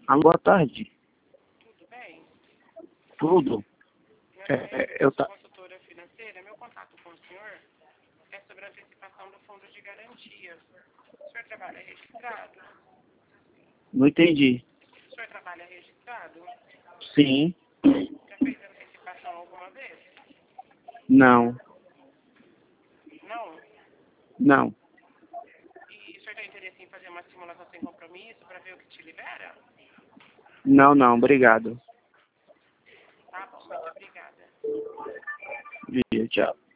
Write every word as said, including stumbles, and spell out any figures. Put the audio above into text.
Alô, boa tarde. Tudo bem? Tudo. Meu É, nome é, é eu sou tá. consultora financeira. Meu contato com o senhor é sobre a antecipação do fundo de garantia. O senhor trabalha registrado? Não entendi. O senhor trabalha registrado? Sim. Já fez antecipação alguma vez? Não. Não? Não. E o senhor tem interesse em fazer uma simulação sem compromisso para ver o que te libera? Não, não. Obrigado. Tá bom, muito obrigada. Dia, tchau.